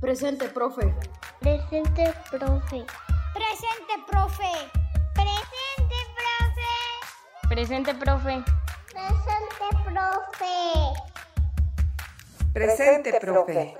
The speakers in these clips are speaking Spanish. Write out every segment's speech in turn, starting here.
Presente, profe. Presente, profe. Presente, profe. Presente, profe. Presente, profe. Presente, profe. Presente, profe.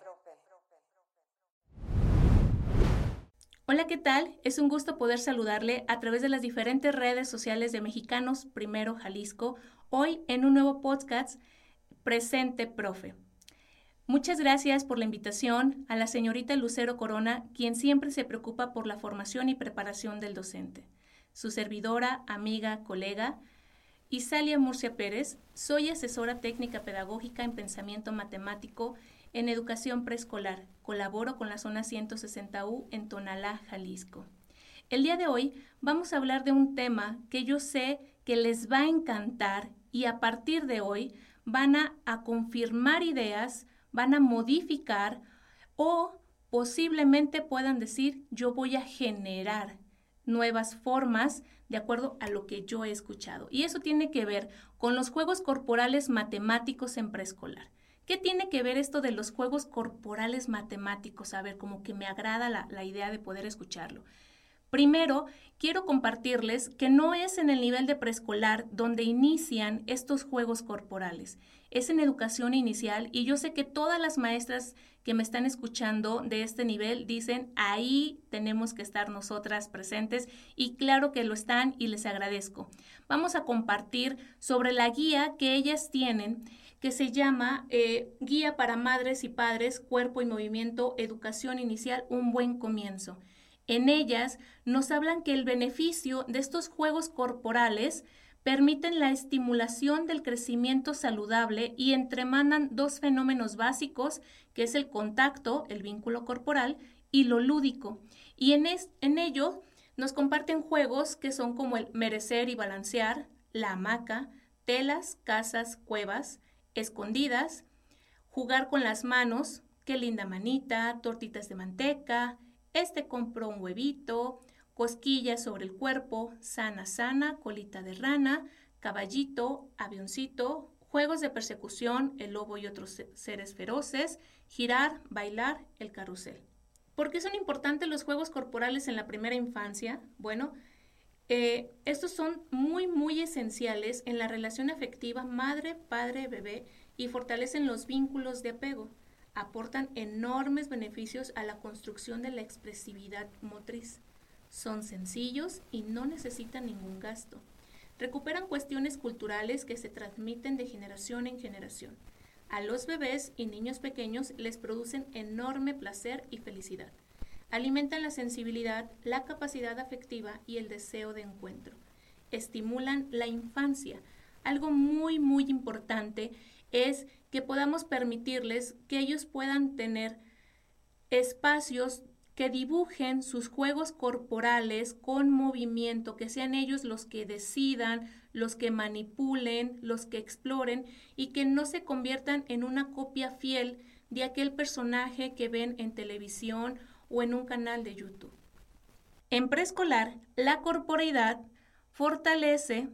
Hola, ¿qué tal? Es un gusto poder saludarle a través de las diferentes redes sociales de Mexicanos Primero Jalisco, hoy en un nuevo podcast, Presente, profe. Muchas gracias por la invitación a la señorita Lucero Corona, quien siempre se preocupa por la formación y preparación del docente. Su servidora, amiga, colega, Isalia Murcia Pérez, soy asesora técnica pedagógica en pensamiento matemático en educación preescolar. Colaboro con la zona 160U en Tonalá, Jalisco. El día de hoy vamos a hablar de un tema que yo sé que les va a encantar y a partir de hoy van a confirmar ideas, van a modificar o posiblemente puedan decir yo voy a generar nuevas formas de acuerdo a lo que yo he escuchado. Y eso tiene que ver con los juegos corporales matemáticos en preescolar. ¿Qué tiene que ver esto de los juegos corporales matemáticos? A ver, como que me agrada la idea de poder escucharlo. Primero, quiero compartirles que no es en el nivel de preescolar donde inician estos juegos corporales. Es en educación inicial y yo sé que todas las maestras que me están escuchando de este nivel dicen ahí tenemos que estar nosotras presentes y claro que lo están y les agradezco. Vamos a compartir sobre la guía que ellas tienen que se llama Guía para Madres y Padres, Cuerpo y Movimiento, Educación Inicial, un buen comienzo. En ellas nos hablan que el beneficio de estos juegos corporales permiten la estimulación del crecimiento saludable y entremanan dos fenómenos básicos, que es el contacto, el vínculo corporal, y lo lúdico. Y en ello nos comparten juegos que son como el merecer y balancear, la hamaca, telas, casas, cuevas, escondidas, jugar con las manos, qué linda manita, tortitas de manteca, compró un huevito, cosquillas sobre el cuerpo, sana, sana, colita de rana, caballito, avioncito, juegos de persecución, el lobo y otros seres feroces, girar, bailar, el carrusel. ¿Por qué son importantes los juegos corporales en la primera infancia? Bueno, estos son muy esenciales en la relación afectiva madre, padre, bebé y fortalecen los vínculos de apego. Aportan enormes beneficios a la construcción de la expresividad motriz. Son sencillos y no necesitan ningún gasto. Recuperan cuestiones culturales que se transmiten de generación en generación. A los bebés y niños pequeños les producen enorme placer y felicidad. Alimentan la sensibilidad, la capacidad afectiva y el deseo de encuentro. Estimulan la infancia. Algo muy importante es que podamos permitirles que ellos puedan tener espacios que dibujen sus juegos corporales con movimiento, que sean ellos los que decidan, los que manipulen, los que exploren y que no se conviertan en una copia fiel de aquel personaje que ven en televisión o en un canal de YouTube. En preescolar, la corporeidad fortalece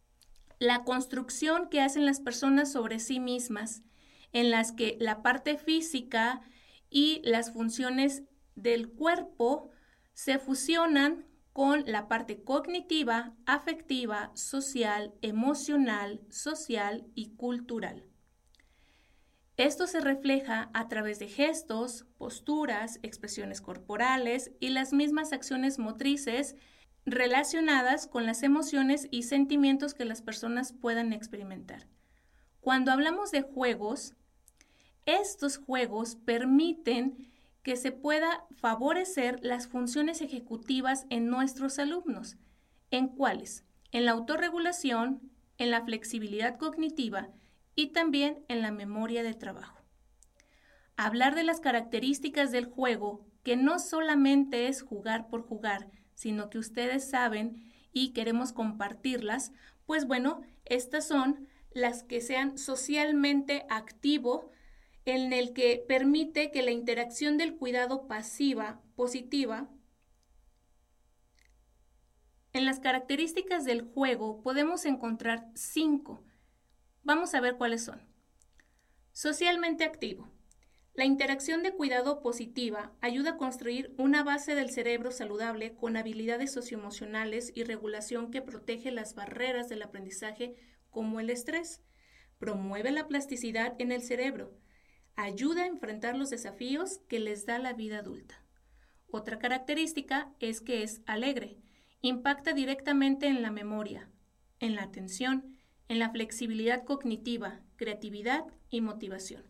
la construcción que hacen las personas sobre sí mismas, en las que la parte física y las funciones del cuerpo se fusionan con la parte cognitiva, afectiva, social, emocional, social y cultural. Esto se refleja a través de gestos, posturas, expresiones corporales y las mismas acciones motrices relacionadas con las emociones y sentimientos que las personas puedan experimentar. Cuando hablamos de juegos, estos juegos permiten que se pueda favorecer las funciones ejecutivas en nuestros alumnos. ¿En cuáles? En la autorregulación, en la flexibilidad cognitiva y también en la memoria de trabajo. Hablar de las características del juego, que no solamente es jugar por jugar, sino que ustedes saben y queremos compartirlas, pues bueno, estas son las que sean socialmente activo, en el que permite que la interacción del cuidado positiva. En las características del juego podemos encontrar 5. Vamos a ver cuáles son. Socialmente activo. La interacción de cuidado positiva ayuda a construir una base del cerebro saludable con habilidades socioemocionales y regulación que protege las barreras del aprendizaje como el estrés. Promueve la plasticidad en el cerebro. Ayuda a enfrentar los desafíos que les da la vida adulta. Otra característica es que es alegre. Impacta directamente en la memoria, en la atención, en la flexibilidad cognitiva, creatividad y motivación.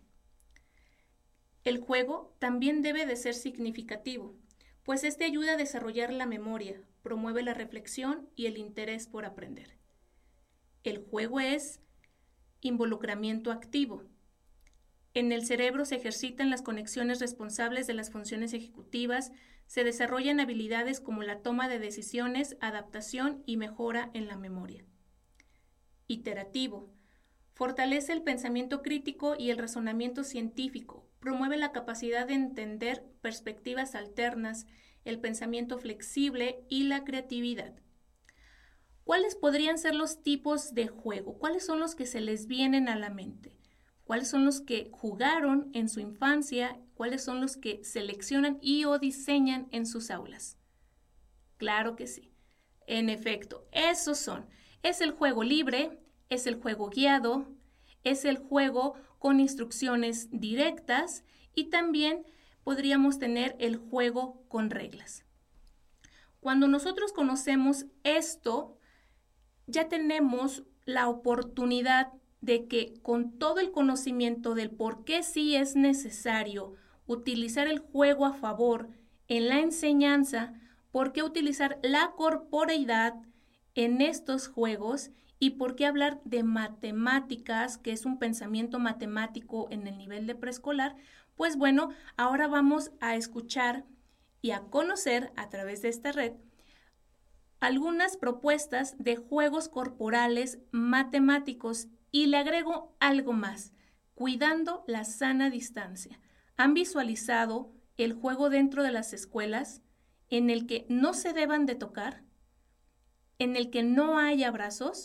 El juego también debe de ser significativo, pues este ayuda a desarrollar la memoria, promueve la reflexión y el interés por aprender. El juego es involucramiento activo. En el cerebro se ejercitan las conexiones responsables de las funciones ejecutivas, se desarrollan habilidades como la toma de decisiones, adaptación y mejora en la memoria. Iterativo. Fortalece el pensamiento crítico y el razonamiento científico, promueve la capacidad de entender perspectivas alternas, el pensamiento flexible y la creatividad. ¿Cuáles podrían ser los tipos de juego? ¿Cuáles son los que se les vienen a la mente? ¿Cuáles son los que jugaron en su infancia? ¿Cuáles son los que seleccionan y o diseñan en sus aulas? Claro que sí. En efecto, esos son. Es el juego libre, es el juego guiado, es el juego con instrucciones directas y también podríamos tener el juego con reglas. Cuando nosotros conocemos esto, ya tenemos la oportunidad de que con todo el conocimiento del por qué sí es necesario utilizar el juego a favor en la enseñanza, por qué utilizar la corporeidad en estos juegos y por qué hablar de matemáticas, que es un pensamiento matemático en el nivel de preescolar, pues bueno, ahora vamos a escuchar y a conocer a través de esta red algunas propuestas de juegos corporales matemáticos y le agrego algo más, cuidando la sana distancia. ¿Han visualizado el juego dentro de las escuelas en el que no se deban de tocar? ¿En el que no hay abrazos?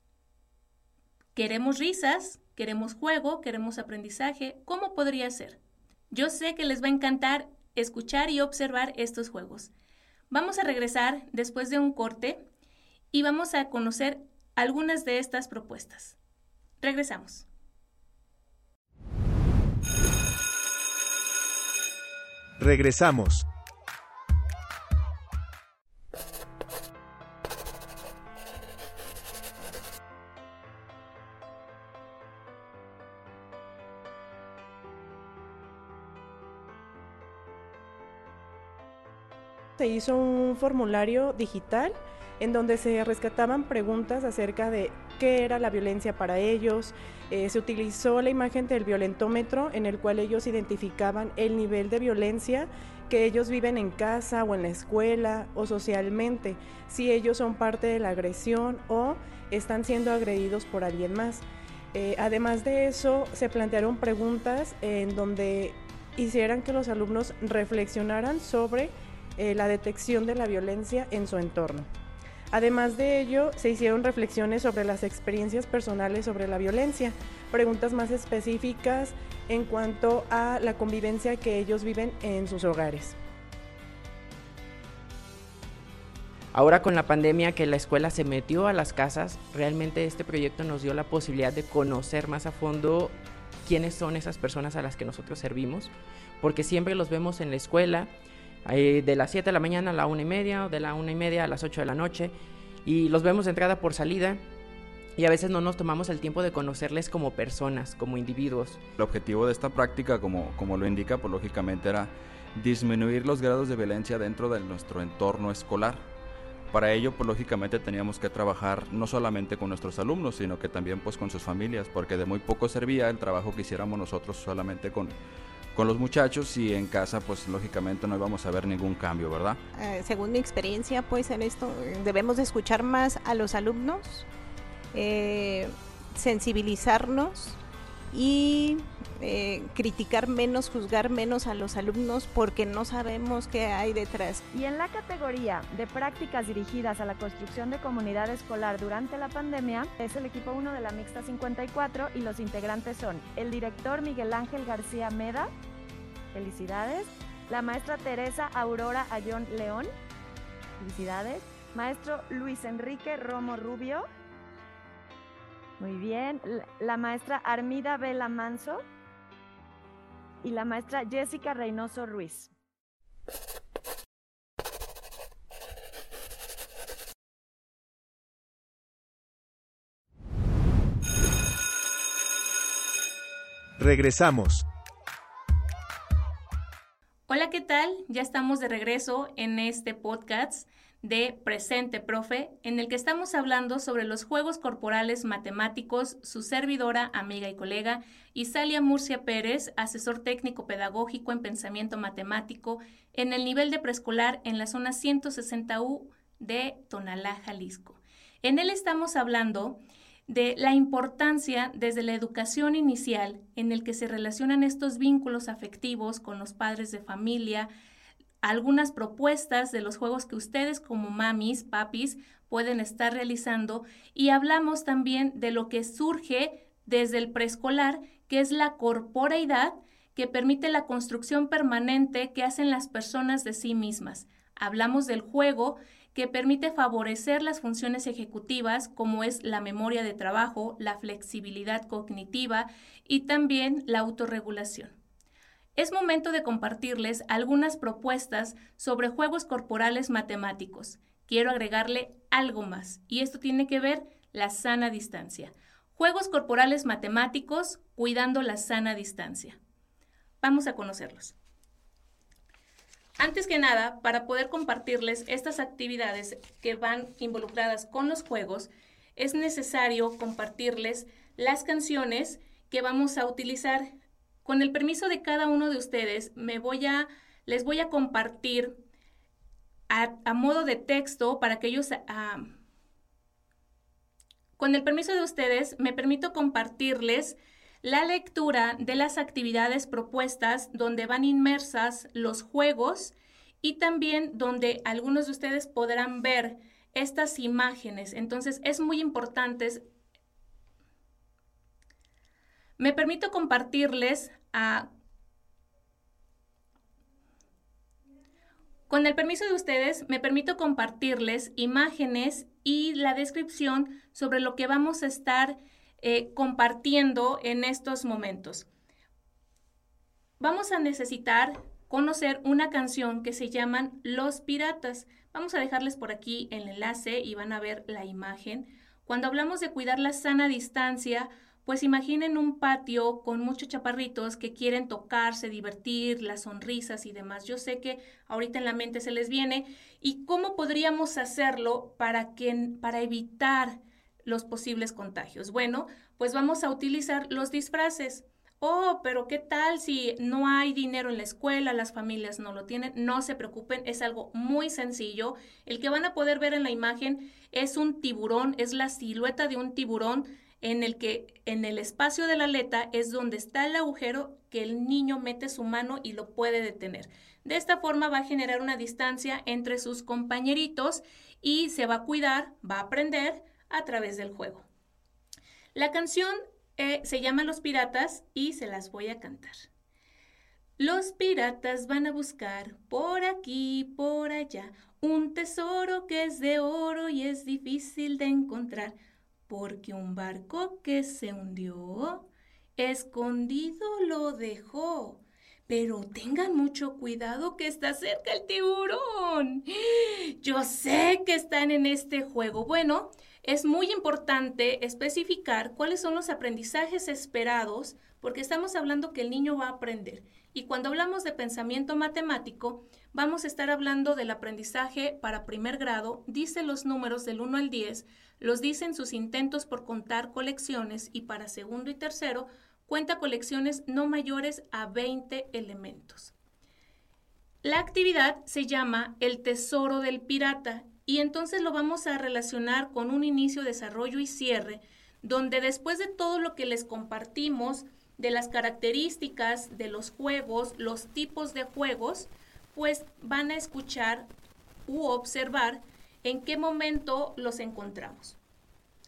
Queremos risas, queremos juego, queremos aprendizaje. ¿Cómo podría ser? Yo sé que les va a encantar escuchar y observar estos juegos. Vamos a regresar después de un corte y vamos a conocer algunas de estas propuestas. Regresamos. Regresamos. Se hizo un formulario digital en donde se rescataban preguntas acerca de qué era la violencia para ellos. Se utilizó la imagen del violentómetro en el cual ellos identificaban el nivel de violencia que ellos viven en casa o en la escuela o socialmente, si ellos son parte de la agresión o están siendo agredidos por alguien más. Además de eso, se plantearon preguntas en donde hicieran que los alumnos reflexionaran sobre la detección de la violencia en su entorno. Además de ello, se hicieron reflexiones sobre las experiencias personales sobre la violencia, preguntas más específicas en cuanto a la convivencia que ellos viven en sus hogares. Ahora con la pandemia que la escuela se metió a las casas, realmente este proyecto nos dio la posibilidad de conocer más a fondo quiénes son esas personas a las que nosotros servimos, porque siempre los vemos en la escuela, de las 7 de la mañana a la 1:30, o de la 1:30 a las 8 de la noche, y los vemos de entrada por salida, y a veces no nos tomamos el tiempo de conocerles como personas, como individuos. El objetivo de esta práctica, como lo indica, pues lógicamente era disminuir los grados de violencia dentro de nuestro entorno escolar. Para ello, pues lógicamente teníamos que trabajar no solamente con nuestros alumnos, sino que también pues con sus familias, porque de muy poco servía el trabajo que hiciéramos nosotros solamente con los muchachos, y en casa pues lógicamente no íbamos a ver ningún cambio, ¿verdad? Según mi experiencia pues en esto debemos de escuchar más a los alumnos, sensibilizarnos y criticar menos, juzgar menos a los alumnos porque no sabemos qué hay detrás. Y en la categoría de prácticas dirigidas a la construcción de comunidad escolar durante la pandemia, es el equipo 1 de la Mixta 54 y los integrantes son el director Miguel Ángel García Meda, Felicidades. La maestra Teresa Aurora Ayón León. Felicidades. Maestro Luis Enrique Romo Rubio. Muy bien. La maestra Armida Vela Manso. Y la maestra Jessica Reynoso Ruiz. Regresamos. Hola, ¿qué tal? Ya estamos de regreso en este podcast de Presente Profe, en el que estamos hablando sobre los juegos corporales matemáticos. Su servidora, amiga y colega, Isalia Murcia Pérez, asesor técnico pedagógico en pensamiento matemático en el nivel de preescolar en la zona 160U de Tonalá, Jalisco. En él estamos hablando de la importancia desde la educación inicial en el que se relacionan estos vínculos afectivos con los padres de familia, algunas propuestas de los juegos que ustedes como mamis, papis pueden estar realizando, y hablamos también de lo que surge desde el preescolar, que es la corporeidad, que permite la construcción permanente que hacen las personas de sí mismas. Hablamos del juego, que permite favorecer las funciones ejecutivas como es la memoria de trabajo, la flexibilidad cognitiva y también la autorregulación. Es momento de compartirles algunas propuestas sobre juegos corporales matemáticos. Quiero agregarle algo más, y esto tiene que ver la sana distancia. Juegos corporales matemáticos cuidando la sana distancia. Vamos a conocerlos. Antes que nada, para poder compartirles estas actividades que van involucradas con los juegos, es necesario compartirles las canciones que vamos a utilizar. Con el permiso de cada uno de ustedes, les voy a compartir a modo de texto para que ellos... Con el permiso de ustedes, me permito compartirles la lectura de las actividades propuestas donde van inmersas los juegos y también donde algunos de ustedes podrán ver estas imágenes. Entonces es muy importante. Me permito compartirles Con el permiso de ustedes, me permito compartirles imágenes y la descripción sobre lo que vamos a estar compartiendo en estos momentos. Vamos a necesitar conocer una canción que se llaman Los Piratas. Vamos a dejarles por aquí el enlace y van a ver la imagen. Cuando hablamos de cuidar la sana distancia, pues imaginen un patio con muchos chaparritos que quieren tocarse, divertir, las sonrisas y demás. Yo sé que ahorita en la mente se les viene. ¿Y cómo podríamos hacerlo para evitar los posibles contagios? Bueno, pues vamos a utilizar los disfraces. Oh, pero ¿qué tal si no hay dinero en la escuela, las familias no lo tienen? No se preocupen, es algo muy sencillo. El que van a poder ver en la imagen es un tiburón, es la silueta de un tiburón en el que en el espacio de la aleta es donde está el agujero que el niño mete su mano y lo puede detener. De esta forma va a generar una distancia entre sus compañeritos y se va a cuidar, va a aprender a través del juego. La canción se llama Los Piratas y se las voy a cantar. Los piratas van a buscar por aquí, por allá, un tesoro que es de oro y es difícil de encontrar, porque un barco que se hundió, escondido lo dejó. Pero tengan mucho cuidado que está cerca el tiburón. Yo sé que están en este juego. Bueno, es muy importante especificar cuáles son los aprendizajes esperados, porque estamos hablando que el niño va a aprender. Y cuando hablamos de pensamiento matemático, vamos a estar hablando del aprendizaje para primer grado. Dice los números del 1 al 10, los dice en sus intentos por contar colecciones, y para segundo y tercero, cuenta colecciones no mayores a 20 elementos. La actividad se llama El Tesoro del Pirata y entonces lo vamos a relacionar con un inicio, desarrollo y cierre, donde después de todo lo que les compartimos de las características de los juegos, los tipos de juegos, pues van a escuchar u observar en qué momento los encontramos.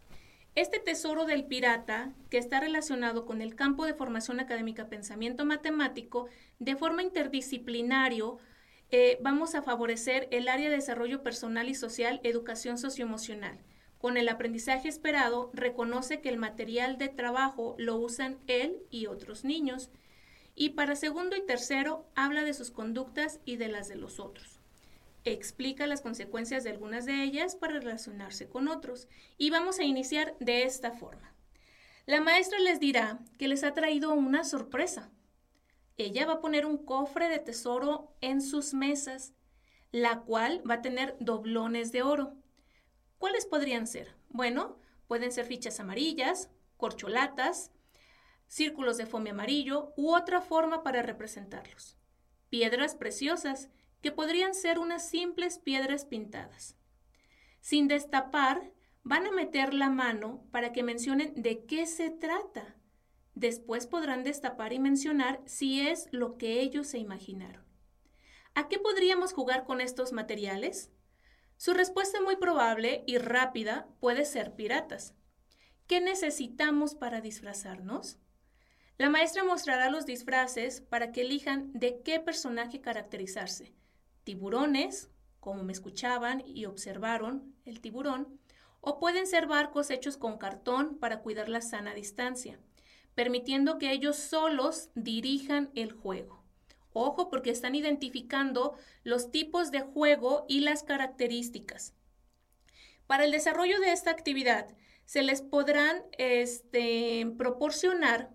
Este tesoro del pirata, que está relacionado con el campo de formación académica pensamiento matemático, de forma interdisciplinario, vamos a favorecer el área de desarrollo personal y social, educación socioemocional. Con el aprendizaje esperado, reconoce que el material de trabajo lo usan él y otros niños. Y para segundo y tercero, habla de sus conductas y de las de los otros. Explica las consecuencias de algunas de ellas para relacionarse con otros. Y vamos a iniciar de esta forma. La maestra les dirá que les ha traído una sorpresa. Ella va a poner un cofre de tesoro en sus mesas, la cual va a tener doblones de oro. ¿Cuáles podrían ser? Bueno, pueden ser fichas amarillas, corcholatas, círculos de foamy amarillo u otra forma para representarlos. Piedras preciosas, que podrían ser unas simples piedras pintadas. Sin destapar, van a meter la mano para que mencionen de qué se trata. Después podrán destapar y mencionar si es lo que ellos se imaginaron. ¿A qué podríamos jugar con estos materiales? Su respuesta muy probable y rápida puede ser piratas. ¿Qué necesitamos para disfrazarnos? La maestra mostrará los disfraces para que elijan de qué personaje caracterizarse. Tiburones, como me escuchaban y observaron el tiburón, o pueden ser barcos hechos con cartón para cuidar la sana distancia, permitiendo que ellos solos dirijan el juego. Ojo, porque están identificando los tipos de juego y las características. Para el desarrollo de esta actividad, se les podrán proporcionar.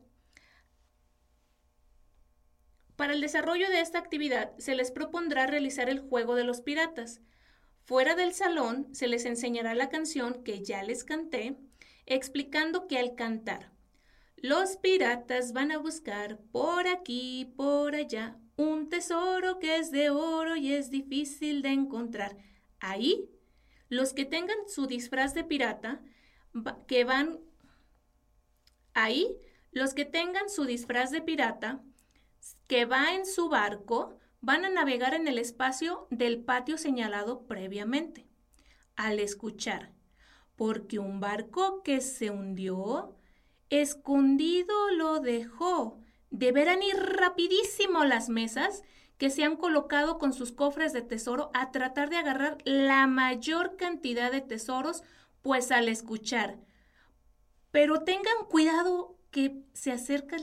Para el desarrollo de esta actividad, se les propondrá realizar el juego de los piratas. Fuera del salón, se les enseñará la canción que ya les canté, explicando que al cantar, los piratas van a buscar por aquí, por allá, un tesoro que es de oro y es difícil de encontrar. Ahí, los que tengan su disfraz de pirata, que va en su barco, van a navegar en el espacio del patio señalado previamente. Al escuchar, porque un barco que se hundió, escondido lo dejó, deberán ir rapidísimo a las mesas que se han colocado con sus cofres de tesoro a tratar de agarrar la mayor cantidad de tesoros, pues al escuchar. Pero tengan cuidado que se acerca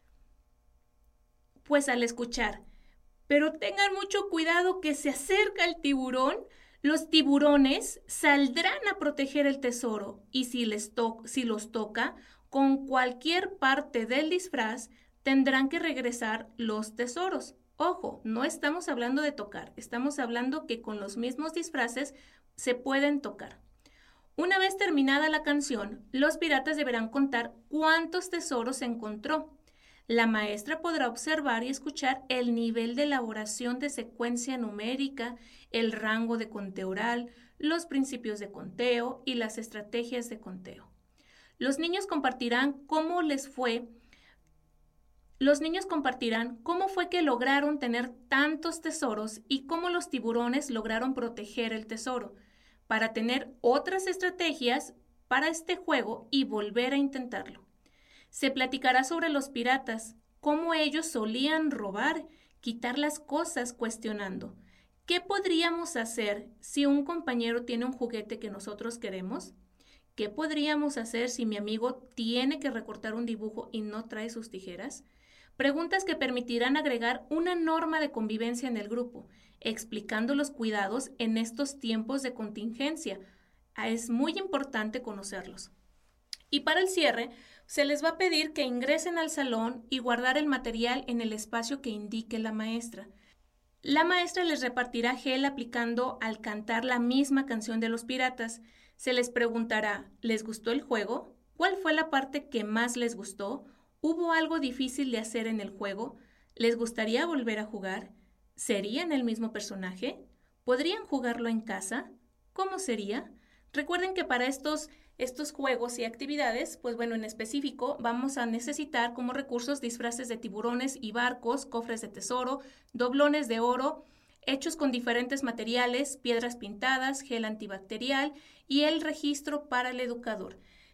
Pero tengan mucho cuidado que se acerca el tiburón. Los tiburones saldrán a proteger el tesoro y si los toca, con cualquier parte del disfraz, tendrán que regresar los tesoros. Ojo, no estamos hablando de tocar, estamos hablando que con los mismos disfraces se pueden tocar. Una vez terminada la canción, los piratas deberán contar cuántos tesoros se encontró. La maestra podrá observar y escuchar el nivel de elaboración de secuencia numérica, el rango de conteo oral, los principios de conteo y las estrategias de conteo. Los niños compartirán cómo fue que lograron tener tantos tesoros y cómo los tiburones lograron proteger el tesoro, para tener otras estrategias para este juego y volver a intentarlo. Se platicará sobre los piratas, cómo ellos solían robar, quitar las cosas cuestionando. ¿Qué podríamos hacer si un compañero tiene un juguete que nosotros queremos? ¿Qué podríamos hacer si mi amigo tiene que recortar un dibujo y no trae sus tijeras? Preguntas que permitirán agregar una norma de convivencia en el grupo, explicando los cuidados en estos tiempos de contingencia. Es muy importante conocerlos. Y para el cierre, se les va a pedir que ingresen al salón y guardar el material en el espacio que indique la maestra. La maestra les repartirá gel aplicando al cantar la misma canción de los piratas. Se les preguntará, ¿les gustó el juego? ¿Cuál fue la parte que más les gustó? ¿Hubo algo difícil de hacer en el juego? ¿Les gustaría volver a jugar? ¿Serían el mismo personaje? ¿Podrían jugarlo en casa? ¿Cómo sería? Recuerden que para estos juegos y actividades, en específico, vamos a necesitar como recursos disfraces de tiburones y barcos, cofres de tesoro, doblones de oro, hechos con diferentes materiales, piedras pintadas, gel antibacterial y el registro para el educador.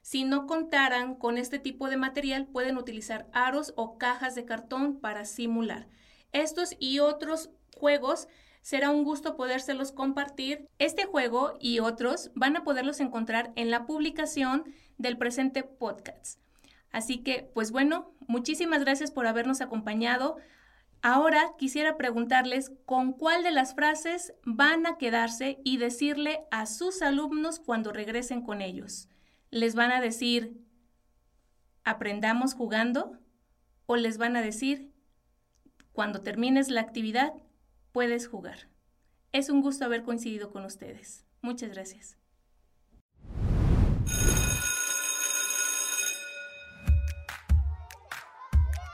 Si no contaran con este tipo de material, pueden utilizar aros o cajas de cartón para simular. Estos y otros juegos será un gusto podérselos compartir. Este juego y otros van a poderlos encontrar en la publicación del presente podcast. Así que, pues bueno, muchísimas gracias por habernos acompañado. Ahora quisiera preguntarles con cuál de las frases van a quedarse y decirle a sus alumnos cuando regresen con ellos. ¿Les van a decir, aprendamos jugando? ¿O les van a decir, cuando termines la actividad, puedes jugar? Es un gusto haber coincidido con ustedes. Muchas gracias.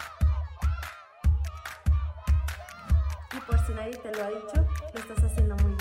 Y por si nadie te lo ha dicho, lo estás haciendo muy bien.